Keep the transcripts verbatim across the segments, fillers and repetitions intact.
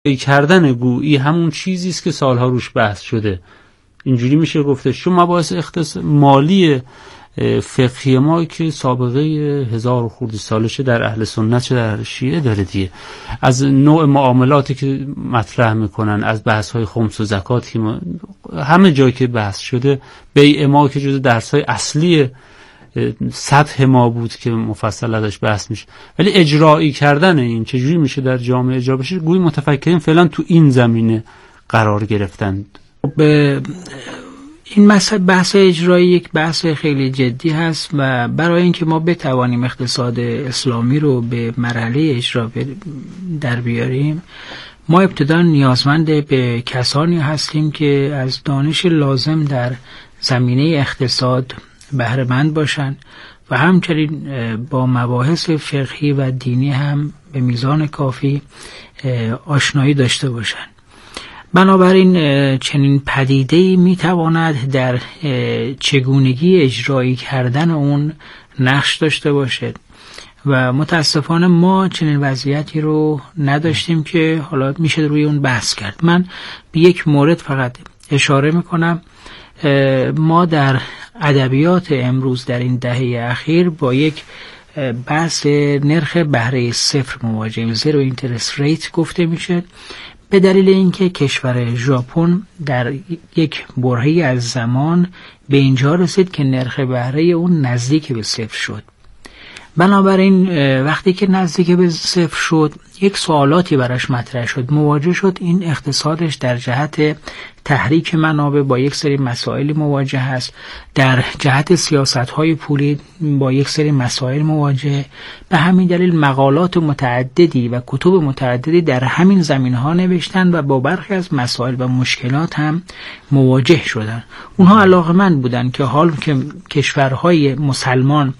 کردن گویی همون چیزی است که سالها روش بحث شده. اینجوری میشه گفته چون مباحث اختصاص مالی فقهی ما که سابقه هزار و خورده سالشه در اهل سنت چه در اهل شیعه داره دیگه، از نوع معاملاتی که مطرح میکنن، از بحث های خمس و زکات، همه جایی که بحث شده، بیع ما که جز درس های اصلی سطح ما بود که مفصل ازش بحث میشه، ولی اجرایی کردن این چجوری میشه در جامعه اجرا بشه، گویی متفکرین فعلا تو این زمینه قرار گرفتن. به این مسئله بحث اجرایی یک بحث خیلی جدی هست و برای اینکه ما بتوانیم اقتصاد اسلامی رو به مرحله اجرا در بیاریم، ما ابتدا نیازمند به کسانی هستیم که از دانش لازم در زمینه اقتصاد بهره مند باشند و همچنین با مباحث فقهی و دینی هم به میزان کافی آشنایی داشته باشند. بنابراین چنین پدیده‌ای میتواند در چگونگی اجرایی کردن اون نقش داشته باشد و متاسفانه ما چنین وضعیتی رو نداشتیم که حالا میشه روی اون بحث کرد. من به یک مورد فقط اشاره میکنم. ما در ادبیات امروز در این دهه اخیر با یک بحث نرخ بهره صفر مواجهیم، زیرو اینترست ریت گفته میشه، به دلیل اینکه کشور ژاپن در یک برهه‌ای از زمان به اینجا رسید که نرخ بهره اون نزدیک به صفر شد. بنابراین وقتی که نزدیک به صفر شد یک سوالاتی براش مطرح شد، مواجه شد این اقتصادش در جهت تحریک منابع با یک سری مسائل مواجه است، در جهت سیاست‌های پولی با یک سری مسائل مواجه. به همین دلیل مقالات متعددی و کتب متعددی در همین زمینه‌ها نوشتن و با برخی از مسائل و مشکلات هم مواجه شدن. اونها علاقه‌مند بودن که حال که کشورهای مسلمان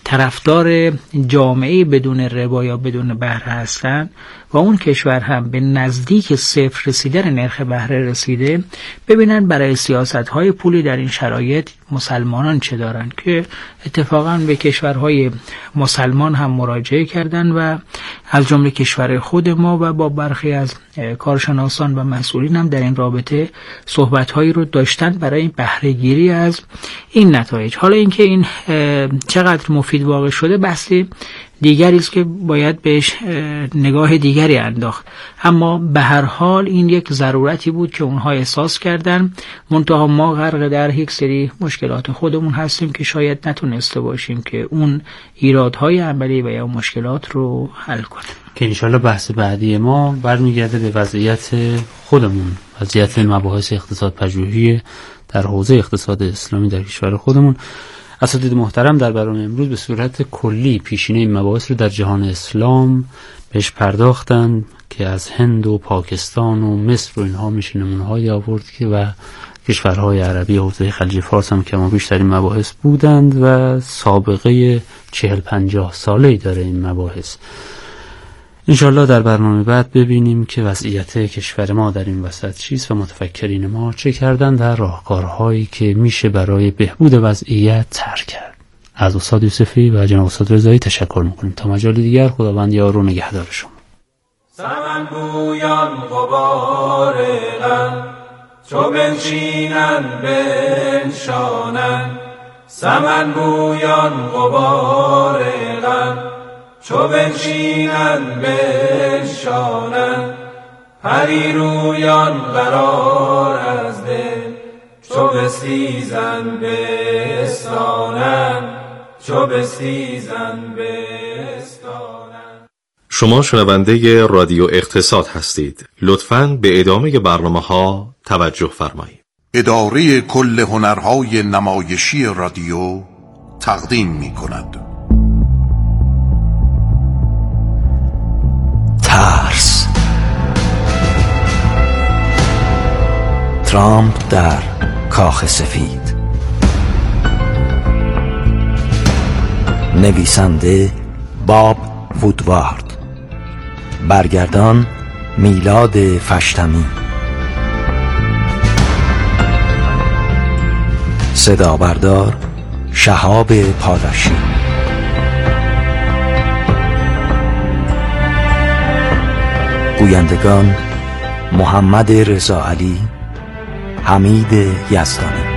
طرفدار جامعه بدون ربا یا بدون بهره هستند و اون کشور هم به نزدیک صفر رسیدن نرخ بهره رسیده، ببینن برای سیاست‌های پولی در این شرایط مسلمانان چه دارن، که اتفاقا به کشورهای مسلمان هم مراجعه کردن و از جمله کشور خود ما و با برخی از کارشناسان و مسئولین هم در این رابطه صحبت‌هایی رو داشتن برای بهره گیری از این نتایج. حالا اینکه این چقدر مفید واقع شده بحثی دیگری است که باید بهش نگاه دیگری انداخت، اما به هر حال این یک ضرورتی بود که اونها احساس کردن. منتها ما غرق در یک سری مشکلات خودمون هستیم که شاید نتونسته باشیم که اون ایرادهای عملی و یا مشکلات رو حل کنیم، که انشالله بحث بعدی ما برمیگرده به وضعیت خودمون، وضعیت مباحث اقتصاد پژوهی در حوزه اقتصاد اسلامی در کشور خودمون. اساتید محترم در برنامه امروز به صورت کلی پیشینه این مباحث رو در جهان اسلام بهش پرداختن که از هند و پاکستان و مصر و اینها میشه نمونه‌هایی آورد که و کشورهای عربی حوزه خلیج فارس هم که ما بیشترین مباحث بودند و سابقه چهل پنجاه ساله‌ای داره این مباحث. انشالله در برنامه بعد ببینیم که وضعیت کشور ما در این وسط چیست و متفکرین ما چه کردن و راهکارهایی که میشه برای بهبود وضعیت طرح کرد. از استاد یوسفی و جناب استاد رضایی تشکر میکنیم. تا مجال دیگر خداوند یار و نگهدار شما. سمن بویان غبار غم چو بنشینن بنشانن، سمن بویان غبار غم چو بنشینن بنشانن، پری رویان قرار از دل چو بستیزن بستانن، چو بستیزن بستانن. شما شنونده رادیو اقتصاد هستید. لطفاً به ادامه برنامه ها توجه فرمایید. اداره کل هنرهای نمایشی رادیو تقدیم می کند. ترس. ترامپ در کاخ سفید. نویسنده باب وودوارد، برگردان میلاد فشتمی، صدا بردار شهاب پاداشی. گویندگان محمد رضا علی، حمید یزدانی.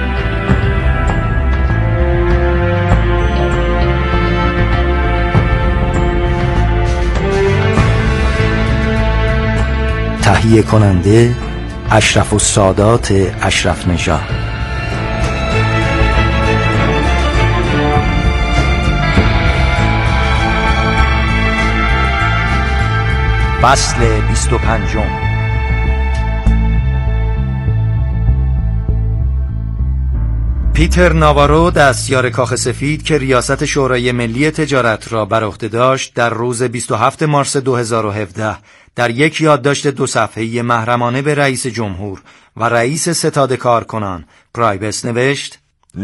تهیه کننده اشرف السادات اشرف نژاد. فصل بیست و پنجم. پیتر ناوارو، دستیار کاخ سفید که ریاست شورای ملی تجارت را بر عهده داشت، در روز بیست و هفتم مارس دو هزار و هفده در یک یادداشت دو صفحه‌ای محرمانه به رئیس جمهور و رئیس ستاد کارکنان پرایبس نوشت: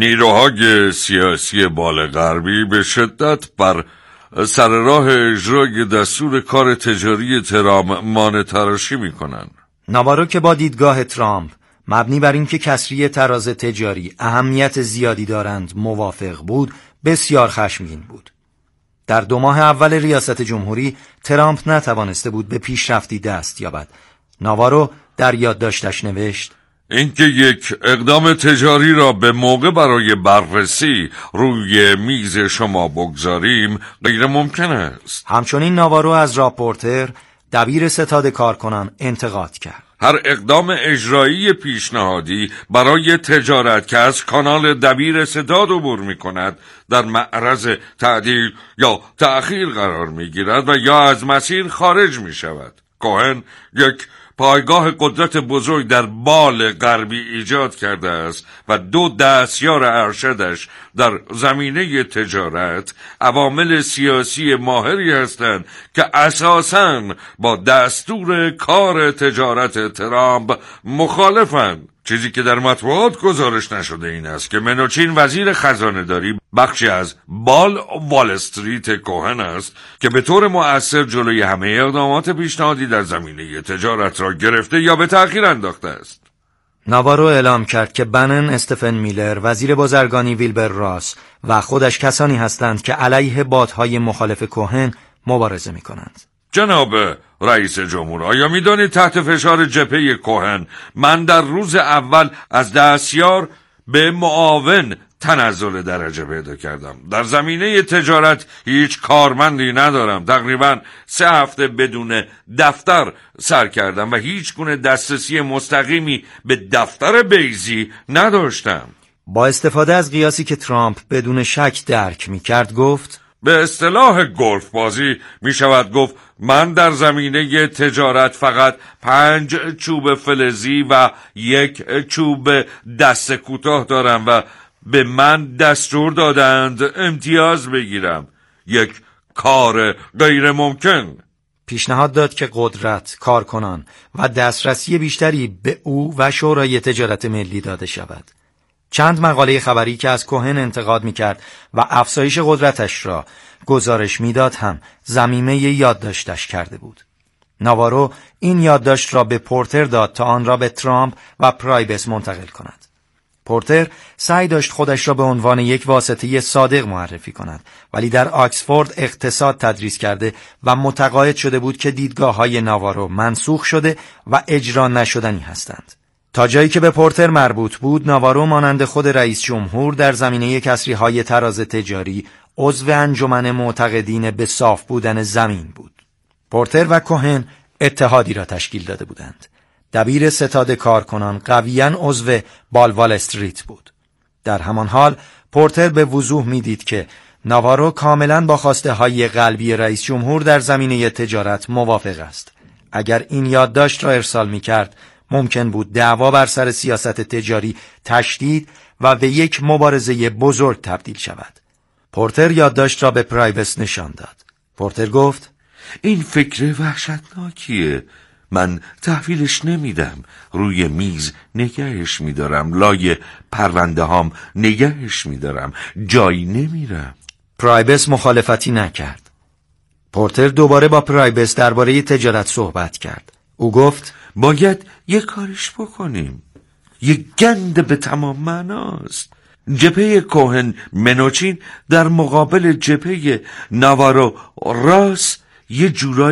نیروهای سیاسی بال غربی به شدت بر سر راه اجرای دستور کار تجاری ترامپ مانع تراشی می‌کنند. ناوارو که با دیدگاه ترامپ مبنی بر اینکه کسری تراز تجاری اهمیت زیادی دارند موافق بود، بسیار خشمگین بود. در دو ماه اول ریاست جمهوری ترامپ نتوانسته بود به پیشرفتی دست یابد. ناوارو در یادداشتش نوشت: اینکه یک اقدام تجاری را به موقع برای بررسی روی میز شما بگذاریم غیر ممکن است. همچنین ناوارو از راپورتر، دبیر ستاد کارکنان، انتقاد کرد. هر اقدام اجرایی پیشنهادی برای تجارت که از کانال دبیر ستاد عبور می کند در معرض تعدیل یا تأخیر قرار می گیرد و یا از مسیر خارج می شود. کوهن یک پایگاه قدرت بزرگ در بال غربی ایجاد کرده است و دو دستیار ارشدش در زمینه تجارت عوامل سیاسی ماهری هستند که اساساً با دستور کار تجارت ترامپ مخالفند. چیزی که در مطبوعات گزارش نشده این است که منوچین، وزیر خزانه داری، بخشی از بال وال استریت کوهن است که به طور مؤثر جلوی همه اقدامات پیشنهادی در زمینه تجارت را گرفته یا به تأخیر انداخته است. ناوارو اعلام کرد که بنن، استفن میلر، وزیر بازرگانی ویلبر راس و خودش کسانی هستند که علیه بادهای مخالف کوهن مبارزه می کنند. جناب رئیس جمهور، آیا می‌دانید تحت فشار جبهه کوهن من در روز اول از دستیار به معاون تنزل درجه پیدا کردم؟ در زمینه تجارت هیچ کارمندی ندارم. تقریباً سه هفته بدون دفتر سر کردم و هیچ گونه دسترسی مستقیمی به دفتر بیزی نداشتم. با استفاده از قیاسی که ترامپ بدون شک درک می‌کرد گفت: به اصطلاح گلف بازی می شود گفت من در زمینه تجارت فقط پنج چوب فلزی و یک چوب دست کوتاه دارم و به من دستور دادند امتیاز بگیرم. یک کار غیر ممکن. پیشنهاد داد که قدرت، کارکنان و دسترسی بیشتری به او و شورای تجارت ملی داده شود. چند مقاله خبری که از کوهن انتقاد می‌کرد و افزایش قدرتش را گزارش می‌داد هم ضمیمه یادداشتش کرده بود. ناوارو این یادداشت را به پورتر داد تا آن را به ترامپ و پرایبس منتقل کند. پورتر سعی داشت خودش را به عنوان یک واسطه صادق معرفی کند، ولی در آکسفورد اقتصاد تدریس کرده و متقاعد شده بود که دیدگاه‌های ناوارو منسوخ شده و اجرا نشدنی هستند. تا جایی که به پورتر مربوط بود، ناوارو مانند خود رئیس جمهور در زمینه کسری‌های تراز تجاری عضو انجمن معتقدین به صاف بودن زمین بود. پورتر و کوهن اتحادی را تشکیل داده بودند. دبیر ستاد کارکنان قویاً عضو بال وال استریت بود. در همان حال پورتر به وضوح می‌دید که ناوارو کاملاً با خواسته های قلبی رئیس جمهور در زمینه تجارت موافق است. اگر این یادداشت را ارسال می‌کرد، ممکن بود دعوا بر سر سیاست تجاری تشدید و به یک مبارزه بزرگ تبدیل شود. پورتر یادداشت را به پرایبس نشان داد. پورتر گفت: این فکر وحشتناکیه. من تحویلش نمیدم. روی میز نگهش میدارم. لای پرونده هام نگهش میدارم. جایی نمیرم. پرایبس مخالفتی نکرد. پورتر دوباره با پرایبس درباره تجارت صحبت کرد. او گفت: باید یک کارش بکنیم. یک گند به تمام معناست. جبهه کوهن منوچین در مقابل جبهه ناوارو راس یه جورایی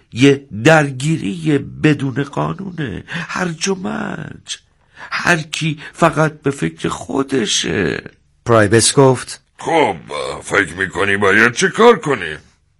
یه درگیری بدون قانونه، هرج و مرج، هر کی فقط به فکر خودشه. پرایبس گفت خب فکر میکنی باید چه کار کنی؟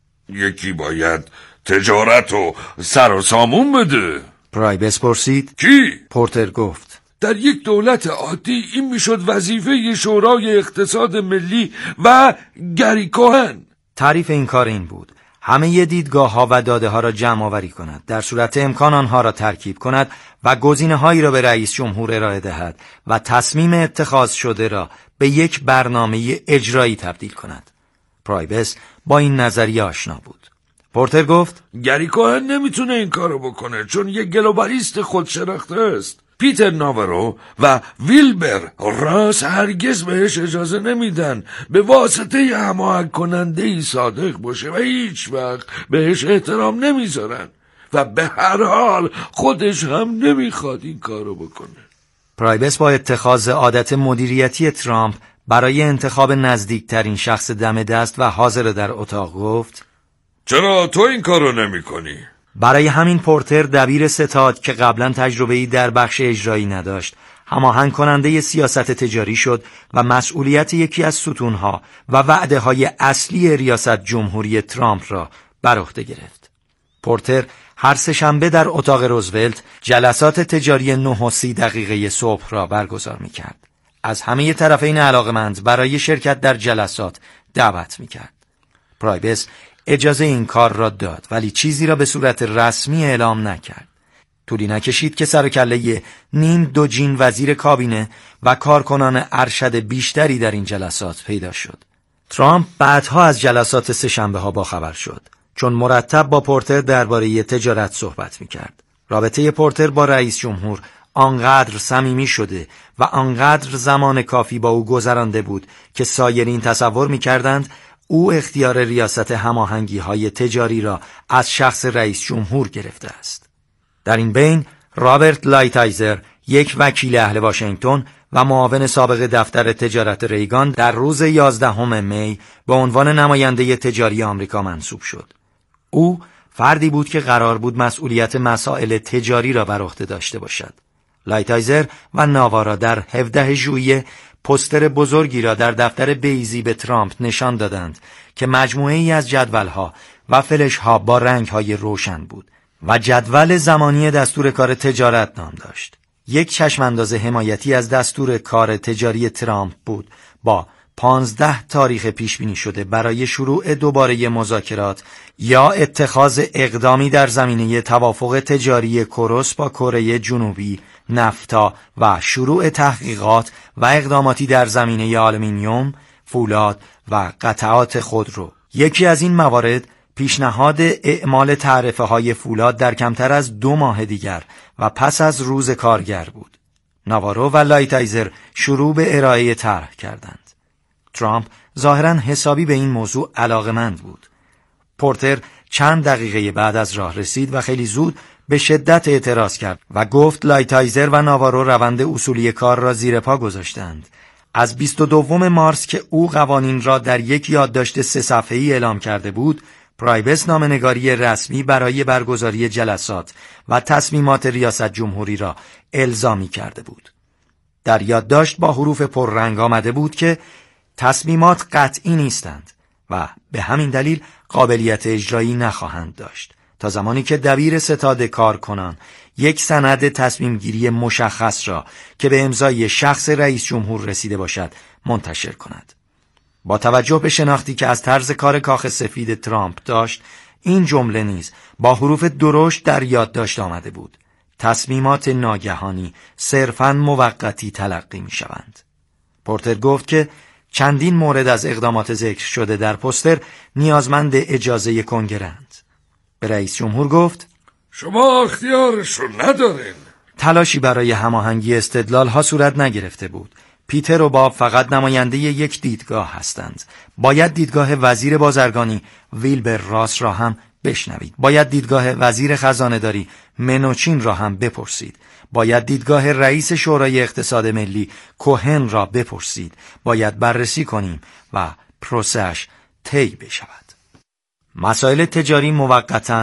یکی باید تجارت و سر و سامون بده. پرایبس پرسید کی؟ پورتر گفت در یک دولت عادی این میشد وظیفه شورای اقتصاد ملی و گری کوهن. تعریف این کار این بود: همه دیدگاه ها و داده ها را جمع آوری کند، در صورت امکان آنها را ترکیب کند و گزینه هایی را به رئیس جمهور ارائه دهد و تصمیم اتخاذ شده را به یک برنامه اجرایی تبدیل کند. پرایبس با این نظریه آشنا بود. پورتر گفت گری کوهن نمیتونه این کارو بکنه چون یک گلوبالیست خودشناخته است. پیتر ناورو و ویلبر راس هرگز بهش اجازه نمیدن به واسطه هماهنگ کننده ای صادق باشه و هیچ وقت بهش احترام نمیذارن و به هر حال خودش هم نمیخواد این کارو بکنه. پرایبس با اتخاذ عادت مدیریتی ترامپ برای انتخاب نزدیکترین شخص دم دست و حاضر در اتاق گفت چرا تو این کارو نمی کنی؟ برای همین پورتر دبیر ستاد که قبلا تجربه‌ای در بخش اجرایی نداشت، هماهنگ کننده سیاست تجاری شد و مسئولیت یکی از ستونها و وعده‌های اصلی ریاست جمهوری ترامپ را بر عهده گرفت. پورتر هر سه‌شنبه در اتاق روزولت جلسات تجاری نه و سی دقیقه صبح را برگزار می‌کرد. از همه طرفین علاقمند برای شرکت در جلسات دعوت می‌کرد. پرایبس اجازه این کار را داد ولی چیزی را به صورت رسمی اعلام نکرد. طولی نکشید که سر و کله نیم دوجین وزیر کابینه و کارکنان ارشد بیشتری در این جلسات پیدا شد. ترامپ بعدها از جلسات سه‌شنبه ها باخبر شد چون مرتب با پورتر درباره تجارت صحبت می‌کرد. رابطه پورتر با رئیس جمهور آنقدر صمیمی شده و آنقدر زمان کافی با او گذرانده بود که سایرین تصور می‌کردند او اختیار ریاست هماهنگی‌های تجاری را از شخص رئیس جمهور گرفته است. در این بین رابرت لایتایزر، یک وکیل اهل واشنگتن و معاون سابق دفتر تجارت ریگان، در روز یازدهم می به عنوان نماینده تجاری آمریکا منصوب شد. او فردی بود که قرار بود مسئولیت مسائل تجاری را بر عهده داشته باشد. لایتایزر و ناوارا در هفدهم ژوئیه پوستر بزرگی را در دفتر بیزی به ترامپ نشان دادند که مجموعه ای از جدولها و فلشها با رنگهای روشن بود و جدول زمانی دستور کار تجارت نام داشت. یک چشمانداز حمایتی از دستور کار تجاری ترامپ بود با پانزده تاریخ پیش بینی شده برای شروع دوباره مذاکرات یا اتخاذ اقدامی در زمینه توافق تجاری کوروس با کره جنوبی، نفتا و شروع تحقیقات و اقداماتی در زمینه آلومینیوم، فولاد و قطعات خودرو. یکی از این موارد پیشنهاد اعمال تعرفه های فولاد در کمتر از دو ماه دیگر و پس از روز کارگر بود. ناوارو و لایتایزر شروع به ارائه طرح کردند. ترامپ ظاهراً حسابی به این موضوع علاقمند بود. پورتر چند دقیقه بعد از راه رسید و خیلی زود به شدت اعتراض کرد و گفت لایتایزر و ناوارو روند اصولی کار را زیر پا گذاشتند. از بیست و دوم مارس که او قوانین را در یک یادداشت سه صفحه‌ای اعلام کرده بود، پرایبس نامه‌نگاری رسمی برای برگزاری جلسات و تصمیمات ریاست جمهوری را الزامی کرده بود. در یادداشت با حروف پررنگ آمده بود که تصمیمات قطعی نیستند و به همین دلیل قابلیت اجرایی نخواهند داشت تا زمانی که دبیر ستاد کارکنان یک سند تصمیم گیری مشخص را که به امضای شخص رئیس جمهور رسیده باشد منتشر کند. با توجه به شناختی که از طرز کار کاخ سفید ترامپ داشت، این جمله نیز با حروف درشت در یادداشت آمده بود: تصمیمات ناگهانی صرفاً موقتی تلقی می شوند. پورتر گفت که چندین مورد از اقدامات ذکر شده در پوستر نیازمند اجازه کنگره‌اند. به رئیس جمهور گفت شما اختیارش رو ندارین. تلاشی برای هماهنگی استدلال‌ها صورت نگرفته بود. پیتر و باب فقط نماینده یک دیدگاه هستند. باید دیدگاه وزیر بازرگانی ویلبر راس را هم بشنوید. باید دیدگاه وزیر خزانه‌داری منوچین را هم بپرسید. باید دیدگاه رئیس شورای اقتصاد ملی کوهن را بپرسید. باید بررسی کنیم و پروسش طی بشود. مسائل تجاری موقتاً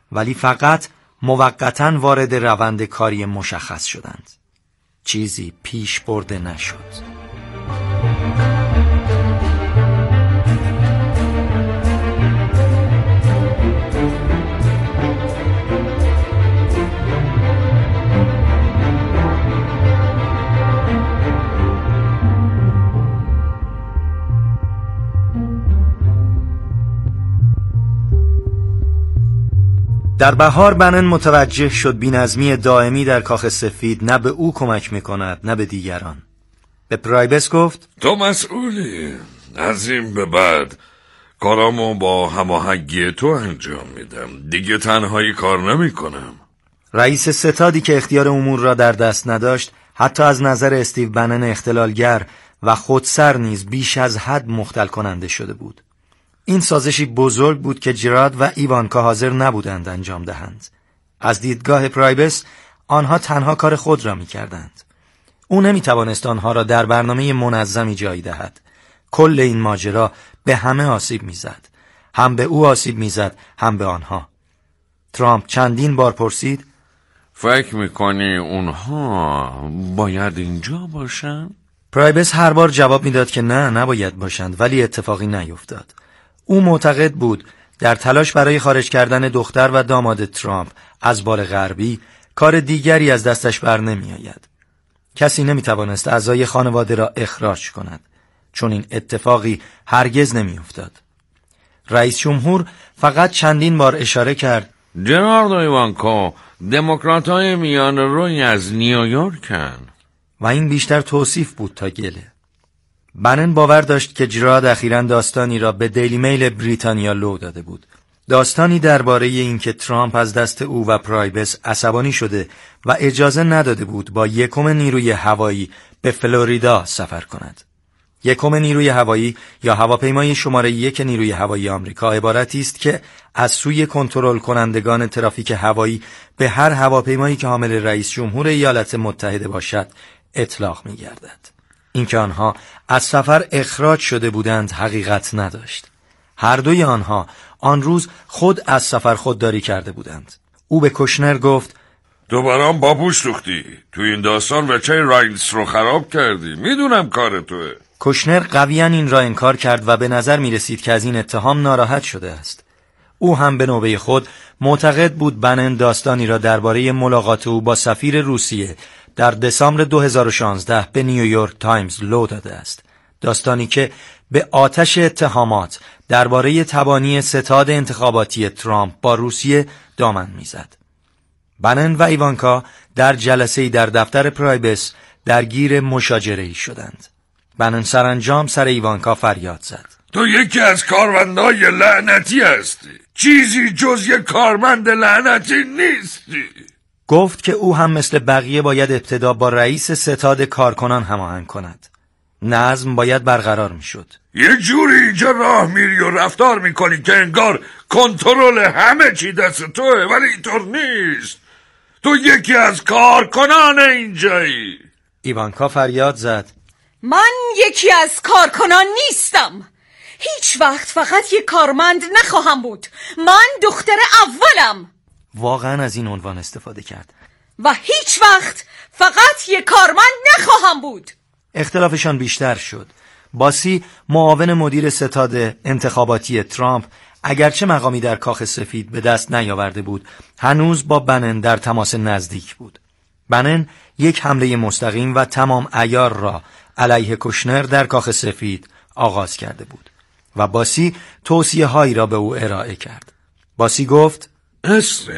ولی فقط موقتاً وارد روند کاری مشخص شدند. چیزی پیش برده نشد. در بهار بنن متوجه شد بی‌نظمی دائمی در کاخ سفید نه به او کمک میکند نه به دیگران. به پرایبس گفت تو مسئولی. از این به بعد کارامو با هماهنگی تو انجام میدم. دیگه تنهایی کار نمیکنم. رئیس ستادی که اختیار امور را در دست نداشت حتی از نظر استیو بنن اختلالگر و خودسر نیز بیش از حد مختل کننده شده بود. این سازشی بزرگ بود که جراد و ایوانکا حاضر نبودند انجام دهند. از دیدگاه پرایبس آنها تنها کار خود را می کردند. او نمی توانست آنها را در برنامه منظمی جای دهد. کل این ماجرا به همه آسیب می زد. هم به او آسیب می زد هم به آنها. ترامپ چندین بار پرسید فکر می کنی اونها باید اینجا باشن؟ پرایبس هر بار جواب می داد که نه نباید باشند، ولی اتفاقی نیفتاد. او معتقد بود در تلاش برای خارج کردن دختر و داماد ترامپ از بال غربی کار دیگری از دستش بر نمی آید. کسی نمی توانست اعضای خانواده را اخراج کند، چون این اتفاقی هرگز نمی افتاد. رئیس جمهور فقط چندین بار اشاره کرد جرارد و ایوانکا دموکرات‌های میان روی از نیویورکن، و این بیشتر توصیف بود تا گله. بنن باور داشت که جرارد اخیراً داستانی را به دیلی میل بریتانیا لو داده بود. داستانی درباره اینکه ترامپ از دست او و پرایبس عصبانی شده و اجازه نداده بود با یکم نیروی هوایی به فلوریدا سفر کند. یکم نیروی هوایی یا هواپیمای شماره یک نیروی هوایی آمریکا عبارتی است که از سوی کنترل کنندگان ترافیک هوایی به هر هواپیمایی که حامل رئیس جمهور ایالات متحده باشد اطلاق می‌گردد. اینکه آنها از سفر اخراج شده بودند حقیقت نداشت. هر دوی آنها آن روز خود از سفر خودداری کرده بودند. او به کوشنر گفت تو برام پاپوش دوختی. تو این داستان بچه راینس رو خراب کردی. میدونم کار توه. کوشنر قویاً این را انکار کرد و به نظر می رسید که از این اتهام ناراحت شده است. او هم به نوبه خود معتقد بود بنن داستانی را درباره ملاقات او با سفیر روسیه در دسامبر دو هزار و شانزده به نیویورک تایمز لو داده است. داستانی که به آتش اتهامات درباره تبانی ستاد انتخاباتی ترامپ با روسیه دامن میزد. بنن و ایوانکا در جلسه‌ای در دفتر پرایبس درگیر مشاجره‌ای شدند. بنن سرانجام سر ایوانکا فریاد زد تو یکی از کارمندای لعنتی هستی. چیزی جز یک کارمند لعنتی نیستی. گفت که او هم مثل بقیه باید ابتدا با رئیس ستاد کارکنان هماهنگ کند. نظم باید برقرار می شد. یه جوری اینجا راه میری و رفتار میکنی که انگار کنترل همه چی دست توه، ولی اینطور نیست. تو یکی از کارکنان اینجایی. ایوانکا فریاد زد من یکی از کارکنان نیستم. هیچ وقت فقط یک کارمند نخواهم بود. من دختر اولم. واقعا از این عنوان استفاده کرد. و هیچ وقت فقط یک کارمند نخواهم بود. اختلافشان بیشتر شد. باسی معاون مدیر ستاد انتخاباتی ترامپ اگرچه مقامی در کاخ سفید به دست نیاورده بود، هنوز با بنن در تماس نزدیک بود. بنن یک حمله مستقیم و تمام عیار را علیه کوشنر در کاخ سفید آغاز کرده بود و باسی توصیه هایی را به او ارائه کرد. باسی گفت استیو،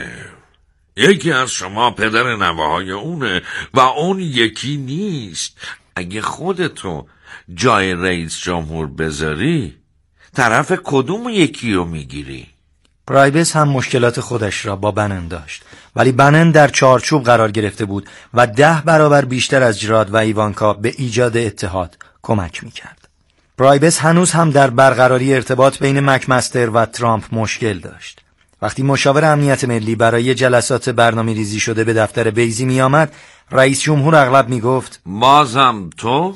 یکی از شما پدر نوه‌های اونه و اون یکی نیست. اگه خودتو جای رئیس جمهور بذاری طرف کدوم یکی رو میگیری؟ پرایبس هم مشکلات خودش را با بنن داشت، ولی بنن در چارچوب قرار گرفته بود و ده برابر بیشتر از جراد و ایوانکا به ایجاد اتحاد کمک میکرد. پرایبس هنوز هم در برقراری ارتباط بین مکمستر و ترامپ مشکل داشت. وقتی مشاور امنیت ملی برای جلسات برنامه ریزی شده به دفتر بیزی می آمد، رئیس جمهور اغلب می گفت بازم تو؟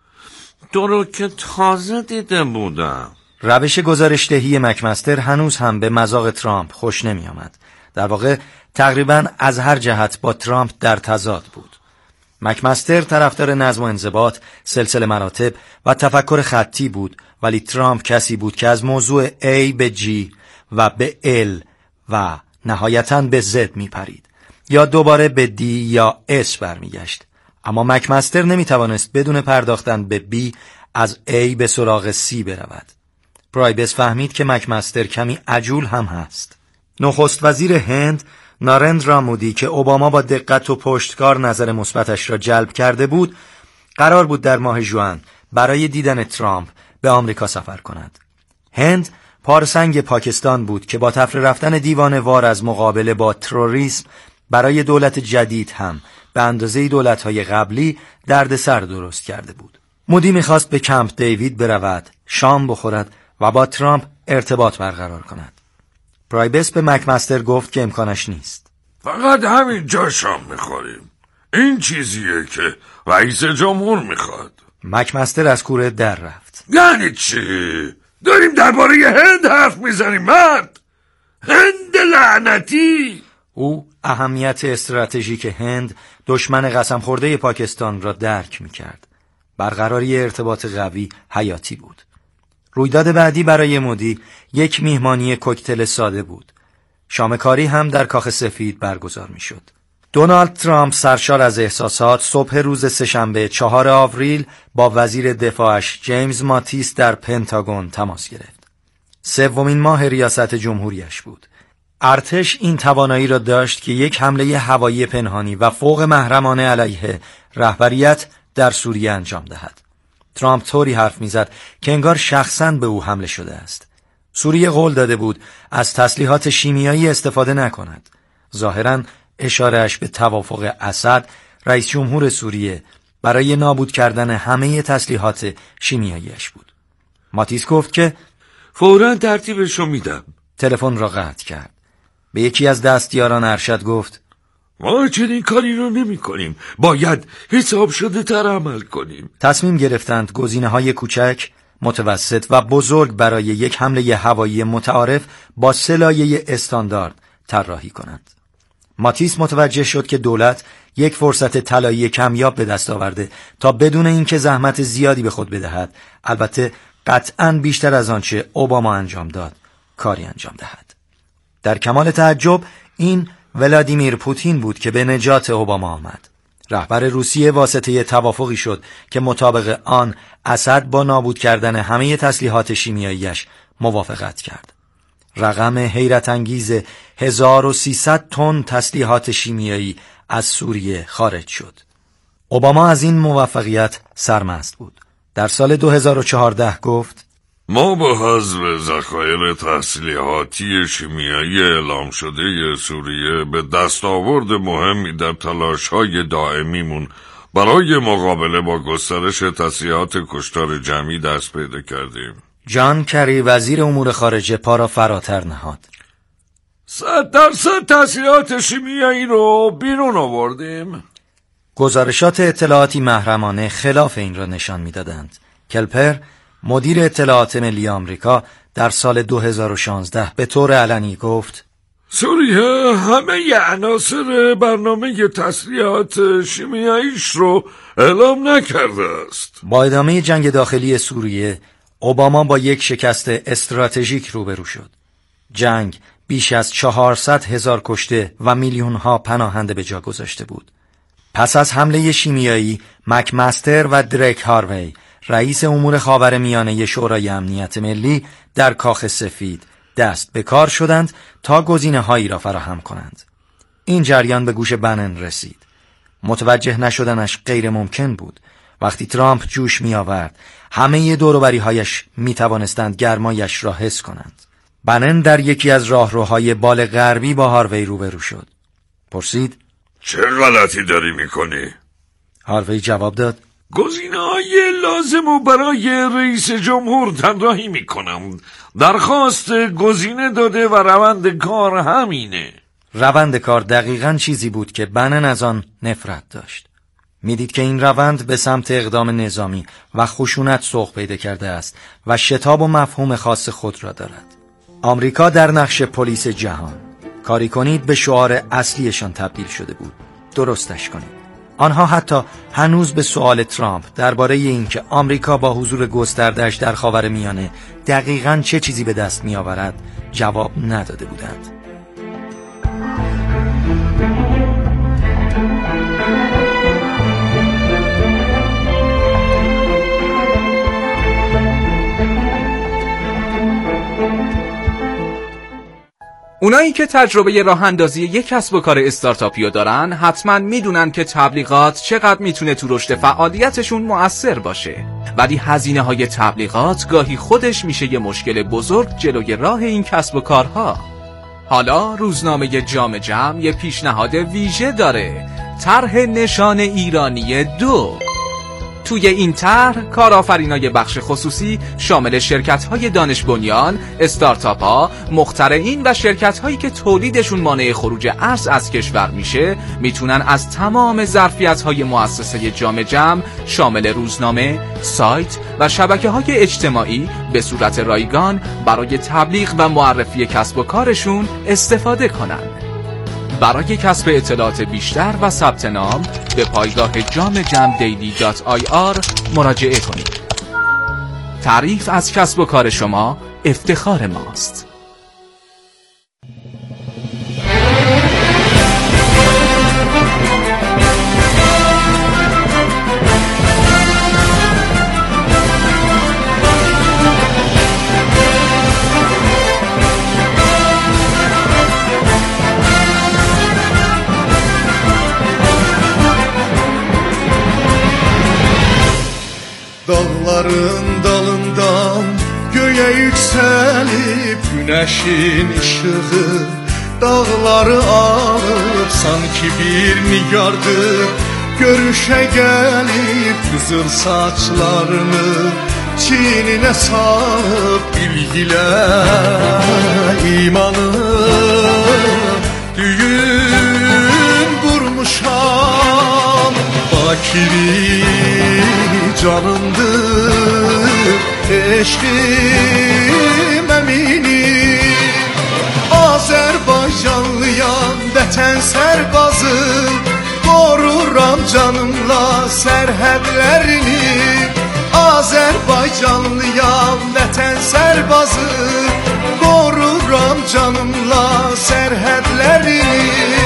تو رو که تازه دیده بودم. روش گزارشدهی مکمستر هنوز هم به مذاق ترامپ خوش نمی آمد. در واقع تقریباً از هر جهت با ترامپ در تضاد بود. مکمستر طرفدار نظم و انضباط، سلسله مراتب و تفکر خطی بود، ولی ترامپ کسی بود که از موضوع A به G و به L و نهایتاً به Z می پرید یا دوباره به D یا S برمیگشت. اما مکمستر نمی توانست بدون پرداختن به B از A به سراغ C برود. پرایبس فهمید که مکمستر کمی عجول هم هست. نخست وزیر هند نارندرا مودی که اوباما با دقت و پشتکار نظر مثبتش را جلب کرده بود، قرار بود در ماه ژوئن برای دیدن ترامپ به آمریکا سفر کند. هند پارسنگ پاکستان بود که با تفره رفتن دیوانه وار از مقابله با تروریسم برای دولت جدید هم به اندازه دولت‌های قبلی دردسر درست کرده بود. مودی می‌خواست به کمپ دیوید برود، شام بخورد و با ترامپ ارتباط برقرار کند. پرایبس به مکمستر گفت که امکانش نیست. فقط همین جا شام میخوریم. این چیزیه که رئیس جمهور میخواد. مکمستر از کوره در رفت. یعنی چی؟ داریم درباره هند حرف میزنیم مرد؟ هند لعنتی! او اهمیت استراتژیک هند، دشمن قسم خورده پاکستان را درک میکرد. برقراری ارتباط قوی حیاتی بود. رویداد بعدی برای مودی یک میهمانی کوکتل ساده بود. شامکاری هم در کاخ سفید برگزار میشد. دونالد ترامپ سرشار از احساسات صبح روز سه‌شنبه چهار آوریل با وزیر دفاعش جیمز ماتیس در پنتاگون تماس گرفت. سومین ماه ریاست جمهوریش بود. ارتش این توانایی را داشت که یک حمله هوایی پنهانی و فوق محرمانه علیه رهبریت در سوریه انجام دهد. ترامپ طوری حرف میزد که انگار شخصاً به او حمله شده است. سوریه قول داده بود از تسلیحات شیمیایی استفاده نکند. ظاهراً اشارهش به توافق اسد رئیس جمهور سوریه برای نابود کردن همه تسلیحات شیمیاییش بود. ماتیس گفت که فوراً ترتیبشو میدم. تلفن را قطع کرد. به یکی از دستیاران ارشد گفت ما چنین کاری رو نمی کنیم. باید حساب شده تر عمل کنیم. تصمیم گرفتند گزینه‌های کوچک، متوسط و بزرگ برای یک حمله هوایی متعارف با سه لایه استاندارد طراحی کنند. ماتیس متوجه شد که دولت یک فرصت طلایی کمیاب به دست آورده تا بدون اینکه زحمت زیادی به خود بدهد، البته قطعاً بیشتر از آنچه اوباما انجام داد، کاری انجام دهد. در کمال تعجب این ولادیمیر پوتین بود که به نجات اوباما آمد. رهبر روسیه واسطه توافقی شد که مطابق آن اسد با نابود کردن همه تسلیحات شیمیاییش موافقت کرد. رقم حیرت انگیز هزار و سیصد تن تسلیحات شیمیایی از سوریه خارج شد. اوباما از این موفقیت سرمست بود. در سال دو هزار و چهارده گفت ما با حذف ذخایر تسلیحاتی شیمیایی اعلام شده سوریه به دستاورد مهمی در تلاش‌های دائمیمون برای مقابله با گسترش تسلیحات کشتار جمعی دست پیدا کردیم. جان کری وزیر امور خارجه پا را فراتر نهاد. صد درصد تسلیحات شیمیایی رو بیرون آوردیم. گزارشات اطلاعاتی محرمانه خلاف این را نشان می‌دادند. کلپر مدیر اطلاعات ملی آمریکا در سال دو هزار و شانزده به طور علنی گفت سوریه همه عناصر برنامه تسلیحات شیمیاییش رو اعلام نکرده است. با ادامه جنگ داخلی سوریه، اوباما با یک شکست استراتژیک روبرو شد. جنگ بیش از چهارصد هزار کشته و میلیون ها پناهنده به جا گذاشته بود. پس از حمله شیمیایی، مکمستر و دریک هاروی رئیس امور خاورمیانه شورای امنیت ملی در کاخ سفید دست به کار شدند تا گزینه‌هایی را فراهم کنند. این جریان به گوش بنن رسید. متوجه نشدنش غیر ممکن بود. وقتی ترامپ جوش می آورد، همه دوروبری‌هایش می توانستند گرمایش را حس کنند. بنن در یکی از راهروهای بال غربی با هاروی روبرو شد. پرسید چه غلطی داری میکنی؟ هاروی جواب داد گزینه‌های لازم و برای رئیس جمهور طراحی میکنم. درخواست گزینه داده و روند کار همینه. روند کار دقیقاً چیزی بود که بنن از آن نفرت داشت. میدید که این روند به سمت اقدام نظامی و خشونت سوق پیدا کرده است و شتاب و مفهوم خاص خود را دارد. آمریکا در نقش پلیس جهان، کاری کنید به شعار اصلیشان تبدیل شده بود. درستش کنید. آنها حتی هنوز به سوال ترامپ درباره اینکه آمریکا با حضور گسترده‌اش در خاورمیانه دقیقاً چه چیزی به دست می‌آورد جواب نداده بودند. اونایی که تجربه راه اندازی یک کسب و کار استارتاپی دارن حتما میدونن که تبلیغات چقدر میتونه تو رشد فعالیتشون مؤثر باشه، ولی هزینه های تبلیغات گاهی خودش میشه یه مشکل بزرگ جلوی راه این کسب و کارها. حالا روزنامه جام جم یه پیشنهاد ویژه داره، طرح نشان ایرانی دو. توی این طرح کارآفرینای بخش خصوصی شامل شرکت‌های دانش بنیان، استارتاپ‌ها، مخترعین و شرکت‌هایی که تولیدشون مانع خروج ارز از کشور میشه میتونن از تمام ظرفیت‌های مؤسسه جام جم شامل روزنامه، سایت و شبکه‌های اجتماعی به صورت رایگان برای تبلیغ و معرفی کسب و کارشون استفاده کنن. برای کسب اطلاعات بیشتر و ثبت نام به پایگاه جام جم دیلی دات آی آر مراجعه کنید. تعریف از کسب و کار شما افتخار ماست. Dağların dalından göğe yükselip güneşin ışığı dağları alıp sanki bir nigardır görüşe gelip kızıl saçlarını çiğnine sarıp bilgiyle imanı düğün kurmuşam Bakiri canımdır eşkim eminim Azerbaycanlıyam vətən sərbazım Qoruram canımla sərhədlərini Azerbaycanlıyam vətən sərbazım Qoruram canımla sərhədlərini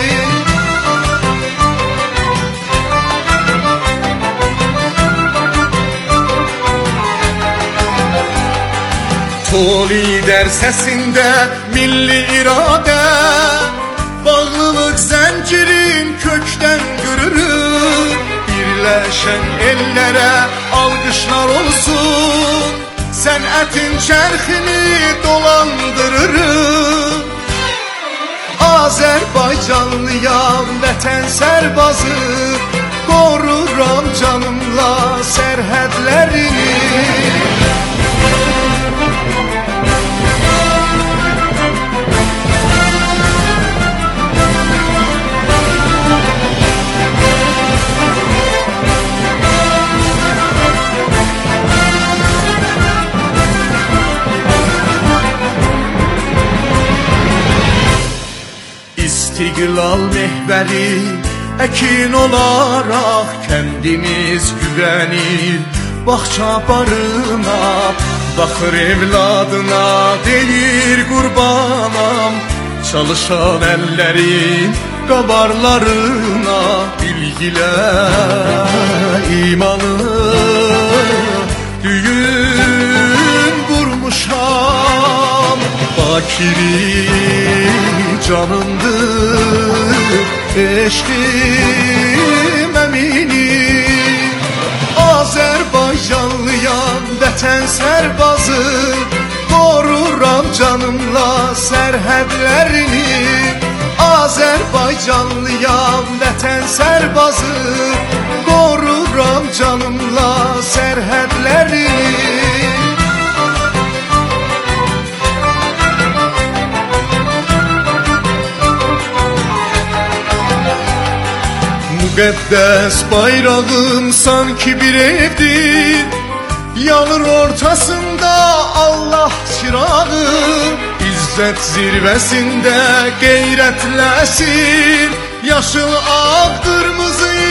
O lider sesinde milli irade Bağlılık zincirin kökten kırırır Birleşen ellere alkışlar olsun Sənətin çərxini dolandırırım Azerbaycanlıyam vətən sərbazı Qoruram canımla sərhədlərini İstiqlal mehvəri əkin olaraq kəndimiz güvənir Bağça barına baxır evladına deyir qurbanam Çalışan əllərin qabarlarına bilgilə imanı düyün qurmuşam Bakiri canımdır eşkim eminim Azerbaycanlıyam vətən sərbazı Qoruram canımla sərhədlərini Azerbaycanlıyam vətən sərbazı Qoruram canımla sərhədlərini Müqəddəs bayrağım sanki bir evdir Yanır ortasında Allah çırağı Biz İzzət zirvəsində qeyrətləsin, yaşıl ağ qırmızı